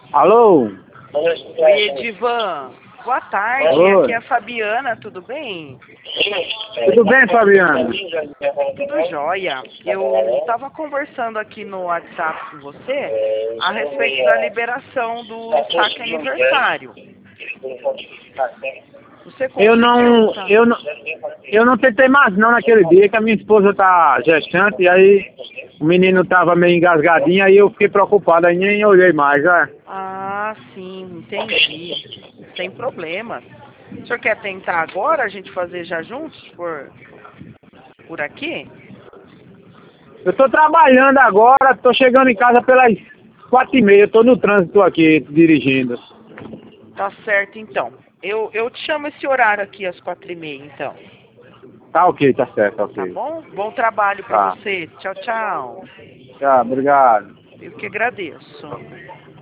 Alô? Oi, Edivan. Boa tarde, Alô? aqui é a Fabiana, tudo bem? Tudo bem, Fabiano? Tudo jóia. Eu estava conversando aqui no WhatsApp com você a respeito da liberação do saque aniversário. Você Eu conseguiu? não, eu não, eu não tentei mais não naquele dia que a minha esposa tá gestante e aí o menino tava meio engasgadinho, aí eu fiquei preocupado, aí nem olhei mais, né? Ah, sim, entendi. Sem problemas. O senhor quer tentar agora a gente fazer já juntos por aqui? Eu tô trabalhando agora, tô chegando em casa pelas 4h30, eu tô no trânsito aqui, dirigindo. Tá certo, então. Eu te chamo esse horário aqui às 4h30, então. Tá ok, tá certo, tá Tá ok. bom? Bom trabalho pra Tá. você. Tchau, tchau. Tá, obrigado. Eu que agradeço.